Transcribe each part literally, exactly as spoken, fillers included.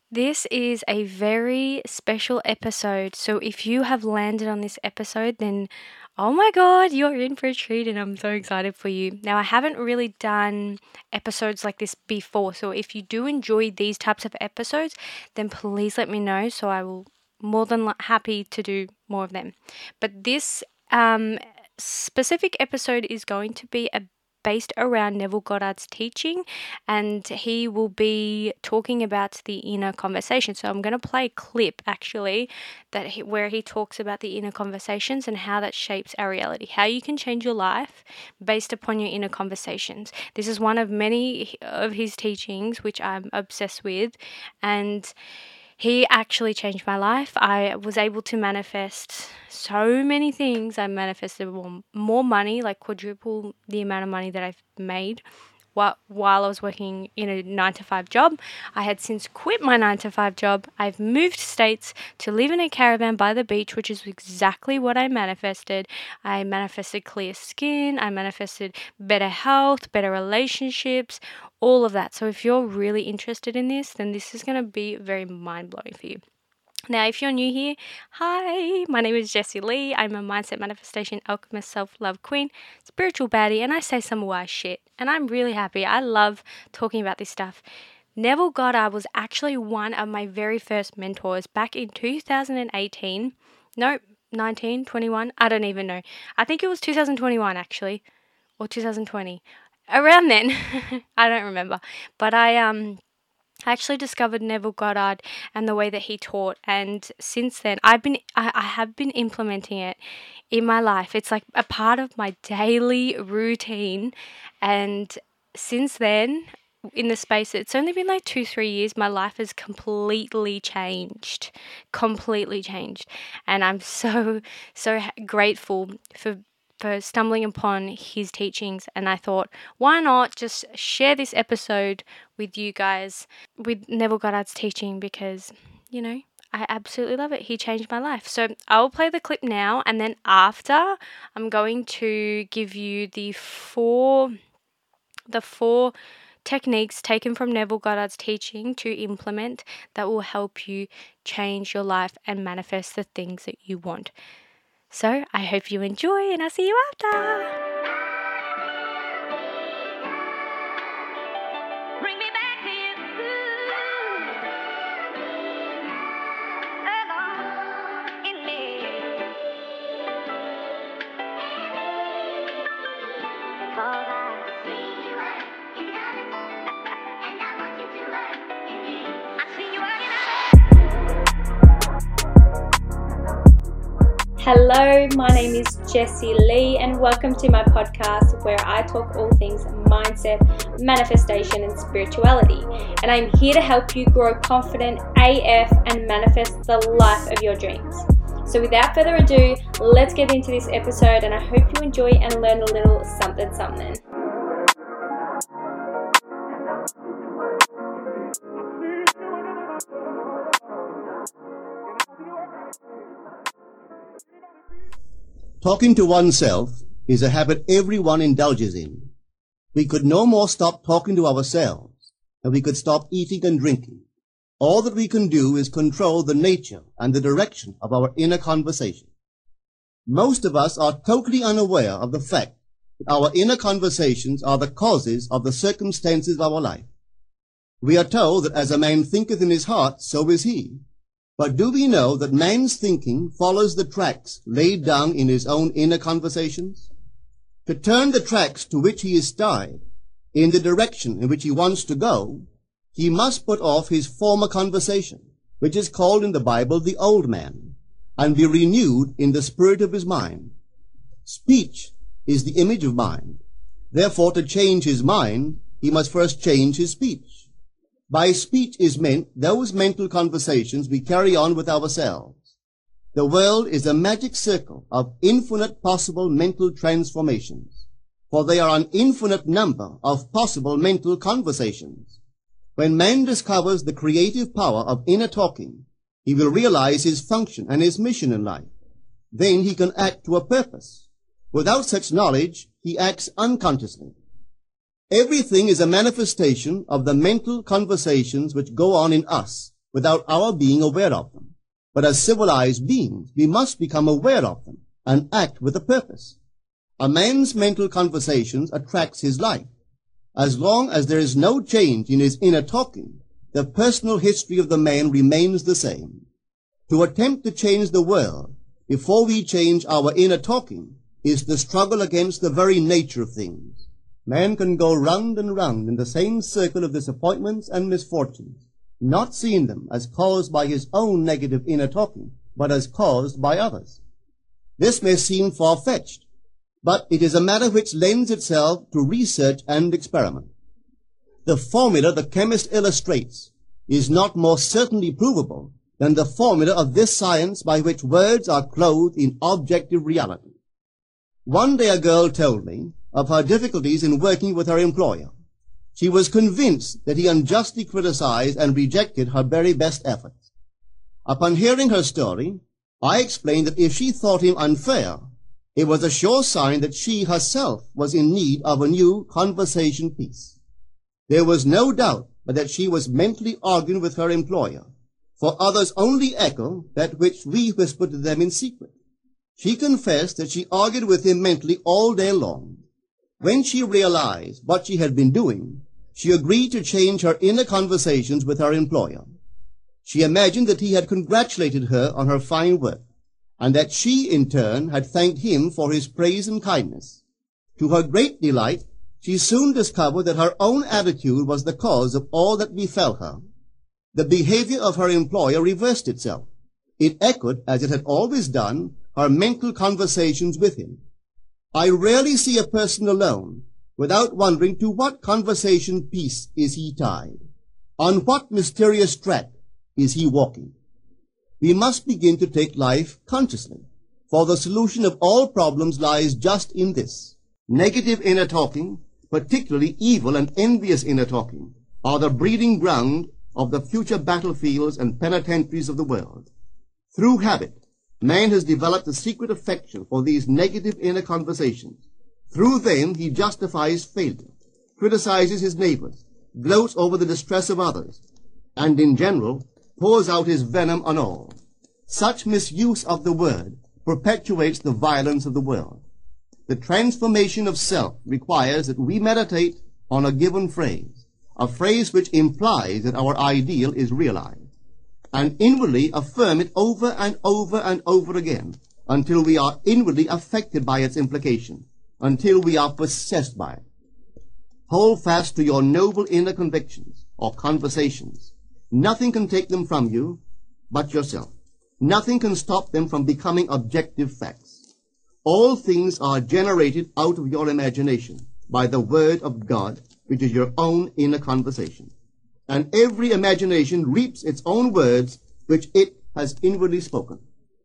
This is a very special episode. So if you have landed on this episode, then oh my God, you're in for a treat and I'm so excited for you. Now, I haven't really done episodes like this before. So if you do enjoy these types of episodes, then please let me know. So I will more than happy to do more of them. But this um, specific episode is going to be a based around Neville Goddard's teaching, and he will be talking about the inner conversation. So I'm going to play a clip actually that he, where he talks about the inner conversations and how that shapes our reality, how you can change your life based upon your inner conversations. This is one of many of his teachings which I'm obsessed with, and he actually changed my life. I was able to manifest so many things. I manifested more, more money, like quadruple the amount of money that I've made while, while I was working in a nine to five job. I had since quit my nine to five job. I've moved states to live in a caravan by the beach, which is exactly what I manifested. I manifested clear skin. I manifested better health, better relationships, all of that. So if you're really interested in this, then this is going to be very mind-blowing for you. Now, if you're new here, hi, my name is Jessie Lee. I'm a mindset manifestation alchemist, self-love queen, spiritual baddie, and I say some wise shit. And I'm really happy. I love talking about this stuff. Neville Goddard was actually one of my very first mentors back in two thousand eighteen. No, nineteen, twenty-one, I don't even know. I think it was two thousand twenty-one actually, or two thousand twenty. Around then, I don't remember. But I um. I actually discovered Neville Goddard and the way that he taught, and since then I've been I, I have been implementing it in my life. It's like a part of my daily routine, and since then, in the space, it's only been like two three years, my life has completely changed completely changed and I'm so so grateful for for stumbling upon his teachings. And I thought, why not just share this episode with you guys with Neville Goddard's teaching, because, you know, I absolutely love it. He changed my life. So I'll play the clip now, and then after I'm going to give you the four the four techniques taken from Neville Goddard's teaching to implement that will help you change your life and manifest the things that you want. So I hope you enjoy, and I'll see you after. Bring me back to you. Alone in me. Cause I see you work in others, and I want you to work in me. I see you working others. Hello, my name is Jessie Lee, and welcome to my podcast where I talk all things mindset, manifestation, and spirituality. And I'm here to help you grow confident A F and manifest the life of your dreams. So without further ado, let's get into this episode, and I hope you enjoy and learn a little something something. Talking to oneself is a habit everyone indulges in. We could no more stop talking to ourselves than we could stop eating and drinking. All that we can do is control the nature and the direction of our inner conversation. Most of us are totally unaware of the fact that our inner conversations are the causes of the circumstances of our life. We are told that as a man thinketh in his heart, so is he. But do we know that man's thinking follows the tracks laid down in his own inner conversations? To turn the tracks to which he is tied in the direction in which he wants to go, he must put off his former conversation, which is called in the Bible the old man, and be renewed in the spirit of his mind. Speech is the image of mind. Therefore, to change his mind, he must first change his speech. By speech is meant those mental conversations we carry on with ourselves. The world is a magic circle of infinite possible mental transformations, for there are an infinite number of possible mental conversations. When man discovers the creative power of inner talking, he will realize his function and his mission in life. Then he can act to a purpose. Without such knowledge, he acts unconsciously. Everything is a manifestation of the mental conversations which go on in us without our being aware of them. But as civilized beings, we must become aware of them and act with a purpose. A man's mental conversations attracts his life. As long as there is no change in his inner talking, the personal history of the man remains the same. To attempt to change the world before we change our inner talking is the struggle against the very nature of things. Man can go round and round in the same circle of disappointments and misfortunes, not seeing them as caused by his own negative inner talking, but as caused by others. This may seem far-fetched, but it is a matter which lends itself to research and experiment. The formula the chemist illustrates is not more certainly provable than the formula of this science by which words are clothed in objective reality. One day a girl told me of her difficulties in working with her employer. She was convinced that he unjustly criticized and rejected her very best efforts. Upon hearing her story, I explained that if she thought him unfair, it was a sure sign that she herself was in need of a new conversation piece. There was no doubt but that she was mentally arguing with her employer, for others only echo that which we whisper to them in secret. She confessed that she argued with him mentally all day long. When she realized what she had been doing, she agreed to change her inner conversations with her employer. She imagined that he had congratulated her on her fine work, and that she, in turn, had thanked him for his praise and kindness. To her great delight, she soon discovered that her own attitude was the cause of all that befell her. The behavior of her employer reversed itself. It echoed, as it had always done, her mental conversations with him. I rarely see a person alone without wondering to what conversation piece is he tied. On what mysterious track is he walking? We must begin to take life consciously, for the solution of all problems lies just in this. Negative inner talking, particularly evil and envious inner talking, are the breeding ground of the future battlefields and penitentiaries of the world. Through habit, man has developed a secret affection for these negative inner conversations. Through them he justifies failure, criticizes his neighbors, gloats over the distress of others, and in general pours out his venom on all. Such misuse of the word perpetuates the violence of the world. The transformation of self requires that we meditate on a given phrase, a phrase which implies that our ideal is realized, and inwardly affirm it over and over and over again until we are inwardly affected by its implication, until we are possessed by it. Hold fast to your noble inner convictions or conversations. Nothing can take them from you but yourself. Nothing can stop them from becoming objective facts. All things are generated out of your imagination by the word of God, which is your own inner conversation. And every imagination reaps its own words, which it has inwardly spoken.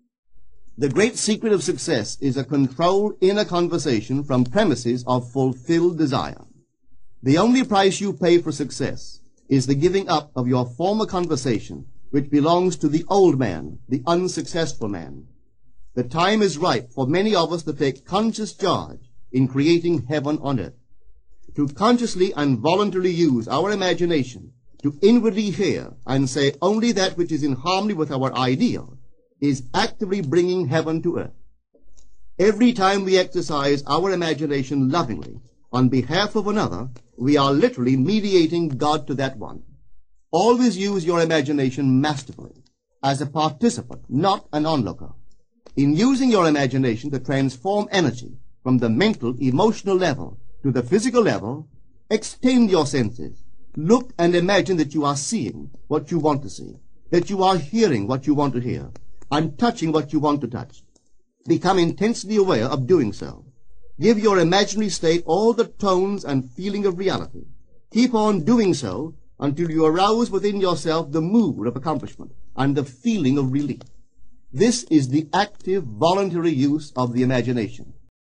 The great secret of success is a controlled inner conversation from premises of fulfilled desire. The only price you pay for success is the giving up of your former conversation, which belongs to the old man, the unsuccessful man. The time is ripe for many of us to take conscious charge in creating heaven on earth. To consciously and voluntarily use our imagination to inwardly hear and say only that which is in harmony with our ideal is actively bringing heaven to earth. Every time we exercise our imagination lovingly on behalf of another, we are literally mediating God to that one. Always use your imagination masterfully, as a participant, not an onlooker. In using your imagination to transform energy from the mental, emotional level to the physical level, extend your senses. Look and imagine that you are seeing what you want to see, that you are hearing what you want to hear, and touching what you want to touch. Become intensely aware of doing so. Give your imaginary state all the tones and feeling of reality. Keep on doing so until you arouse within yourself the mood of accomplishment and the feeling of relief. This is the active, voluntary use of the imagination.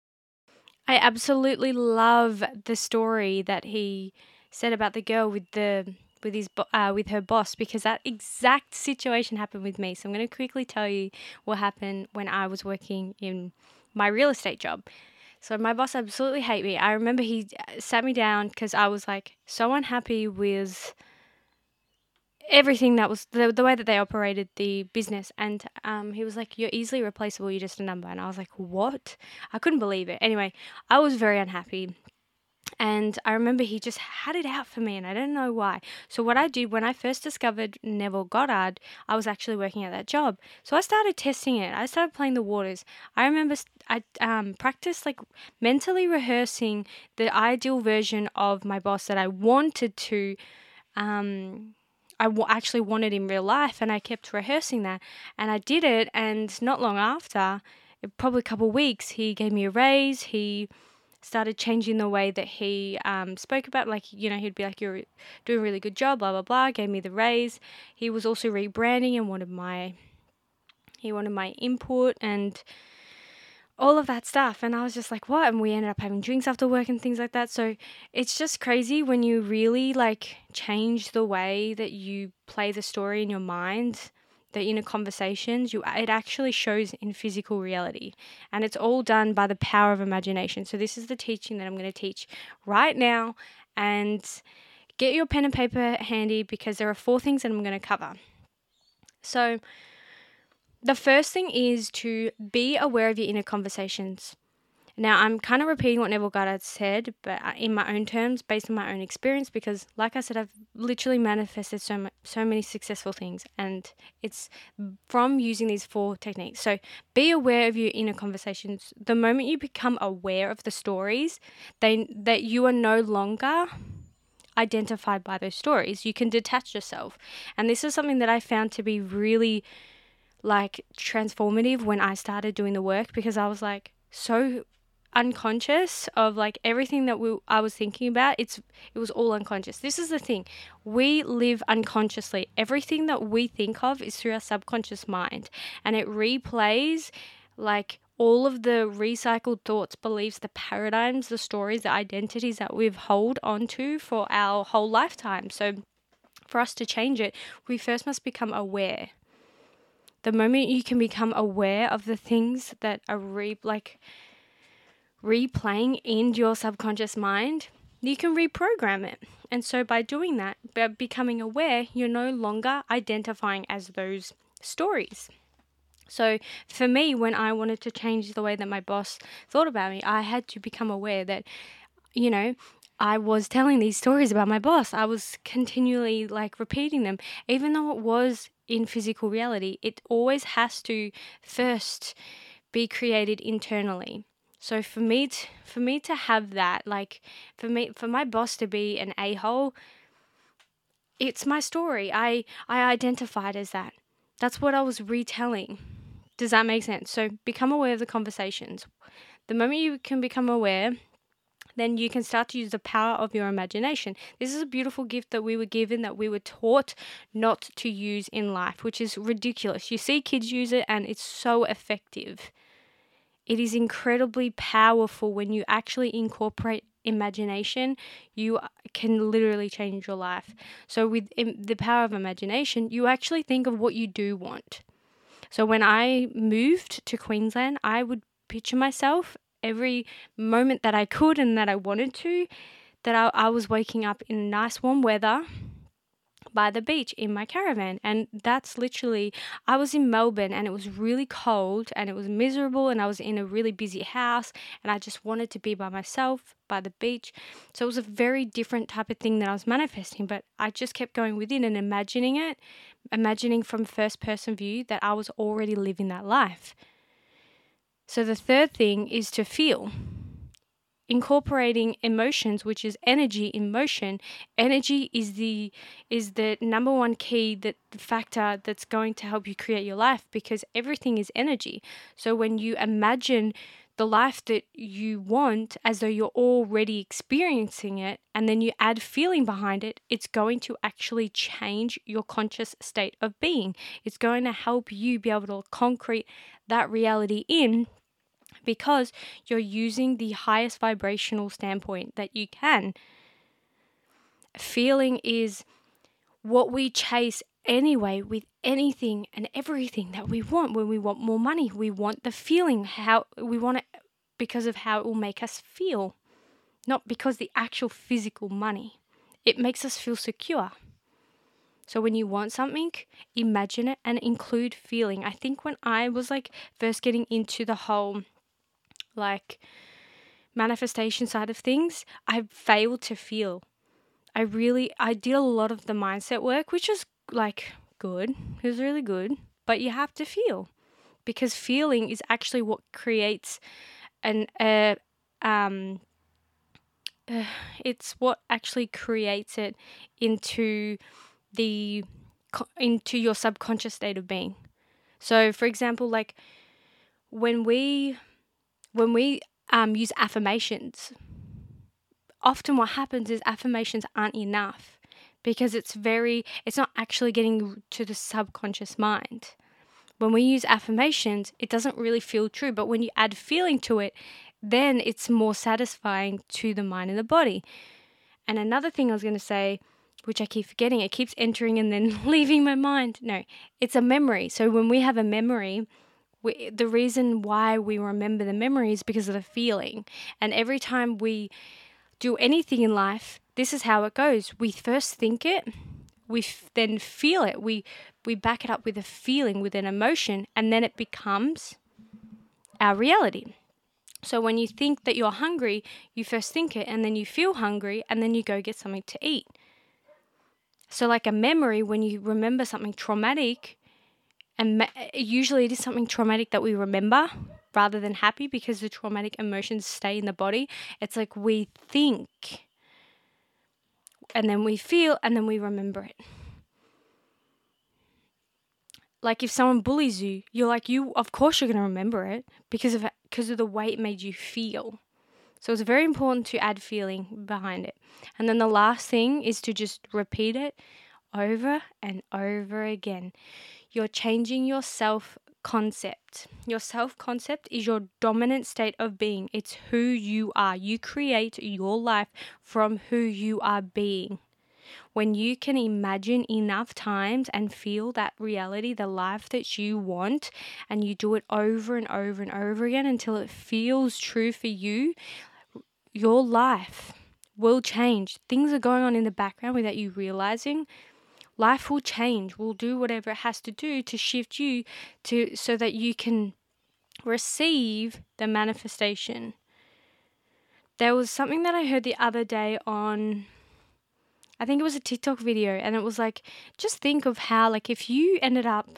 I absolutely love the story that he said about the girl with the with his bo- uh, with her boss, because that exact situation happened with me. So I'm going to quickly tell you what happened when I was working in my real estate job. So my boss absolutely hated me. I remember he sat me down because I was like so unhappy with everything that was the, the way that they operated the business. And um, he was like, you're easily replaceable. You're just a number. And I was like, what? I couldn't believe it. Anyway, I was very unhappy. And I remember he just had it out for me, and I don't know why. So what I did when I first discovered Neville Goddard, I was actually working at that job. So I started testing it. I started playing the waters. I remember I um, practiced like mentally rehearsing the ideal version of my boss that I wanted to, um, I w- actually wanted in real life, and I kept rehearsing that. And I did it, and not long after, probably a couple of weeks, he gave me a raise. He started changing the way that he um, spoke about, like, you know, he'd be like, you're doing a really good job, blah, blah, blah, gave me the raise. He was also rebranding and wanted my, he wanted my input and all of that stuff. And I was just like, what? And we ended up having drinks after work and things like that. So it's just crazy when you really like change the way that you play the story in your mind, the inner conversations, you it actually shows in physical reality, and it's all done by the power of imagination. So this is the teaching that I'm going to teach right now, and get your pen and paper handy because there are four things that I'm going to cover. So the first thing is to be aware of your inner conversations. Now, I'm kind of repeating what Neville Goddard said, but in my own terms, based on my own experience, because like I said, I've literally manifested so much, so many successful things, and it's from using these four techniques. So be aware of your inner conversations. The moment you become aware of the stories, they that you are no longer identified by those stories, you can detach yourself. And this is something that I found to be really like transformative when I started doing the work, because I was like so unconscious of like everything that we I was thinking about. It's it was all unconscious. This is the thing. We live unconsciously. Everything that we think of is through our subconscious mind, and it replays like all of the recycled thoughts, beliefs, the paradigms, the stories, the identities that we've held onto for our whole lifetime. So for us to change it, we first must become aware. The moment you can become aware of the things that are re like replaying in your subconscious mind, you can reprogram it. And so by doing that, by becoming aware, you're no longer identifying as those stories. So for me, when I wanted to change the way that my boss thought about me, I had to become aware that, you know, I was telling these stories about my boss. I was continually like repeating them, even though it was in physical reality. It always has to first be created internally. So for me, to, for me to have that, like for me, for my boss to be an a-hole, it's my story. I I identified as that. That's what I was retelling. Does that make sense? So become aware of the conversations. The moment you can become aware, then you can start to use the power of your imagination. This is a beautiful gift that we were given, that we were taught not to use in life, which is ridiculous. You see kids use it and it's so effective. It is incredibly powerful when you actually incorporate imagination. You can literally change your life. So with the power of imagination, you actually think of what you do want. So when I moved to Queensland, I would picture myself every moment that I could and that I wanted to, that I, I was waking up in nice warm weather by the beach in my caravan. And that's literally, I was in Melbourne and it was really cold and it was miserable, and I was in a really busy house and I just wanted to be by myself by the beach. So it was a very different type of thing that I was manifesting, but I just kept going within and imagining it, imagining from first person view that I was already living that life. So the third thing is to feel. Incorporating emotions, which is energy in motion. Energy is the is the number one key, that factor that's going to help you create your life, because everything is energy. So when you imagine the life that you want as though you're already experiencing it, and then you add feeling behind it, it's going to actually change your conscious state of being. It's going to help you be able to concrete that reality in, because you're using the highest vibrational standpoint that you can. Feeling is what we chase anyway with anything and everything that we want. When we want more money, we want the feeling, how we want it because of how it will make us feel, not because the actual physical money. It makes us feel secure. So when you want something, imagine it and include feeling. I think when I was like first getting into the whole like manifestation side of things, I failed to feel. I really, I did a lot of the mindset work, which was like good. It was really good, but you have to feel, because feeling is actually what creates an, uh, um, uh, it's what actually creates it into the, into your subconscious state of being. So for example, like when we, when we um, use affirmations, often what happens is affirmations aren't enough, because it's very, it's not actually getting to the subconscious mind. When we use affirmations, it doesn't really feel true, but when you add feeling to it, then it's more satisfying to the mind and the body. And another thing I was going to say, which I keep forgetting, it keeps entering and then leaving my mind. No, it's a memory. So when we have a memory, we, the reason why we remember the memory is because of the feeling. And every time we do anything in life, this is how it goes. We first think it, we f- then feel it, we we back it up with a feeling, with an emotion, and then it becomes our reality. So when you think that you're hungry, you first think it, and then you feel hungry, and then you go get something to eat. So like a memory, when you remember something traumatic, and ma- usually it is something traumatic that we remember rather than happy, because the traumatic emotions stay in the body. It's like we think, and then we feel, and then we remember it. Like if someone bullies you, you're like, you, of course you're going to remember it because of because of the way it made you feel. So it's very important to add feeling behind it. And then the last thing is to just repeat it over and over again. You're changing your self-concept. Your self-concept is your dominant state of being. It's who you are. You create your life from who you are being. When you can imagine enough times and feel that reality, the life that you want, and you do it over and over and over again until it feels true for you, your life will change. Things are going on in the background without you realizing. Life will change, will do whatever it has to do to shift you to so that you can receive the manifestation. There was something that I heard the other day on, I think it was a TikTok video, and it was like, just think of how, like, if you ended up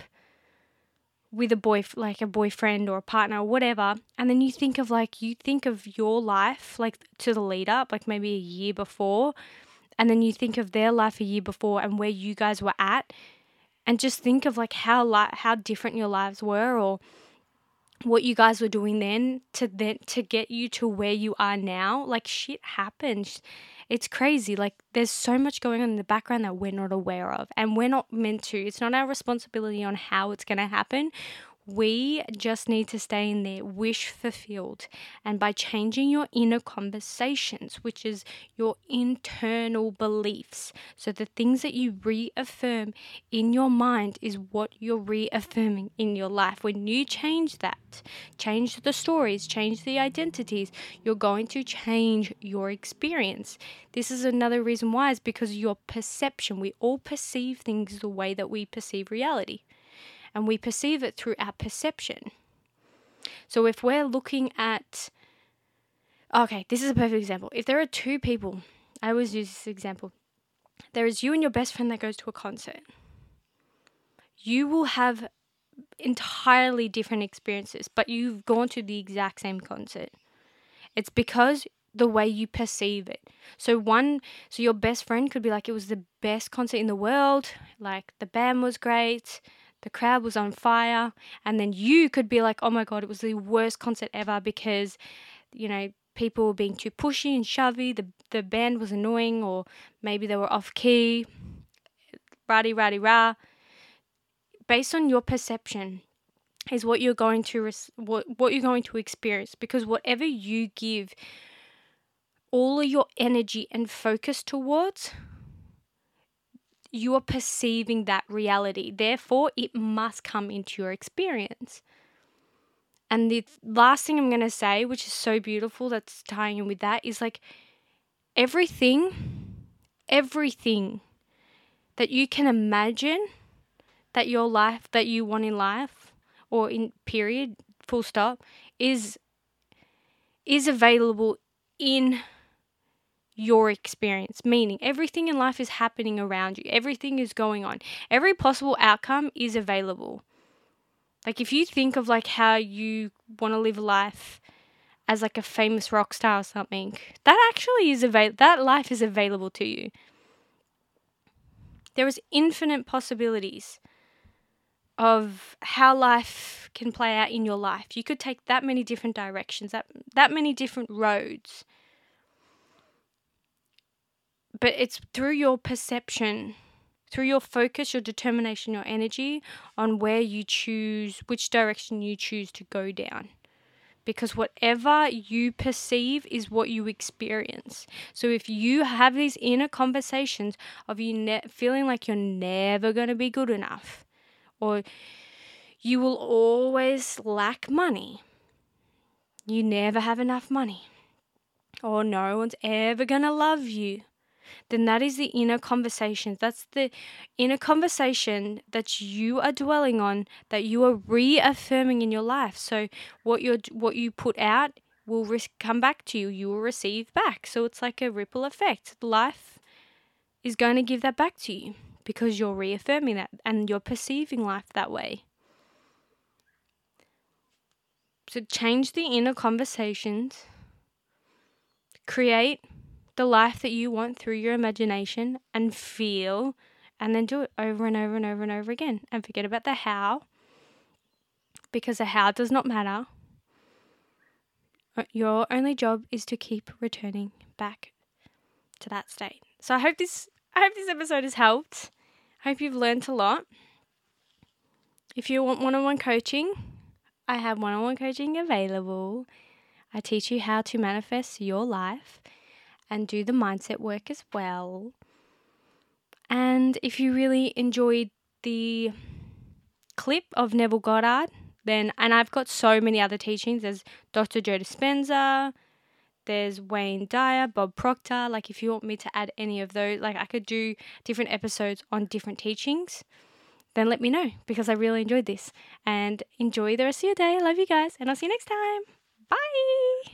with a boy, like a boyfriend or a partner or whatever, and then you think of like, you think of your life, like to the lead up, like maybe a year before, and then you think of their life a year before and where you guys were at, and just think of like how li- how different your lives were, or what you guys were doing then to then to get you to where you are now. Like shit happens. It's crazy. Like there's so much going on in the background that we're not aware of, and we're not meant to. It's not our responsibility on how it's going to happen. We just need to stay in there, wish fulfilled. And by changing your inner conversations, which is your internal beliefs, so the things that you reaffirm in your mind is what you're reaffirming in your life. When you change that, change the stories, change the identities, you're going to change your experience. This is another reason why, is because your perception. We all perceive things the way that we perceive reality. And we perceive it through our perception. So if we're looking at, okay, this is a perfect example. If there are two people, I always use this example. There is you and your best friend that goes to a concert. You will have entirely different experiences, but you've gone to the exact same concert. It's because the way you perceive it. So one, so your best friend could be like, it was the best concert in the world. Like the band was great. The crowd was on fire. And then you could be like, oh my God, it was the worst concert ever because, you know, people were being too pushy and shovey. The the band was annoying, or maybe they were off key. Rah-de, rah-de, rah. Based on your perception is what you're going to res- what, what you're going to experience, because whatever you give all of your energy and focus towards, you are perceiving that reality. Therefore, it must come into your experience. And the last thing I'm going to say, which is so beautiful, that's tying in with that, is like everything, everything that you can imagine that your life that you want in life, or in period, full stop, is is available in your experience. Meaning everything in life is happening around you. Everything is going on. Every possible outcome is available. Like if you think of like how you want to live life as like a famous rock star or something, that actually is avail- that life is available to you. There is infinite possibilities of how life can play out in your life. You could take that many different directions, that that many different roads. But it's through your perception, through your focus, your determination, your energy on where you choose, which direction you choose to go down. Because whatever you perceive is what you experience. So if you have these inner conversations of you ne- feeling like you're never going to be good enough, or you will always lack money, you never have enough money, or no one's ever going to love you, then that is the inner conversation. That's the inner conversation that you are dwelling on, that you are reaffirming in your life. So what you what you put out will re- come back to you. You will receive back. So it's like a ripple effect. Life is going to give that back to you because you're reaffirming that and you're perceiving life that way. So change the inner conversations. Create the life that you want through your imagination and feel, and then do it over and over and over and over again. And forget about the how, because the how does not matter. Your only job is to keep returning back to that state. So I hope this I hope this episode has helped. I hope you've learned a lot. If you want one-on-one coaching, I have one-on-one coaching available. I teach you how to manifest your life and do the mindset work as well. And if you really enjoyed the clip of Neville Goddard, then, and I've got so many other teachings. There's Doctor Joe Dispenza, there's Wayne Dyer, Bob Proctor. Like if you want me to add any of those, like I could do different episodes on different teachings, then let me know, because I really enjoyed this. And enjoy the rest of your day. I love you guys, and I'll see you next time. Bye.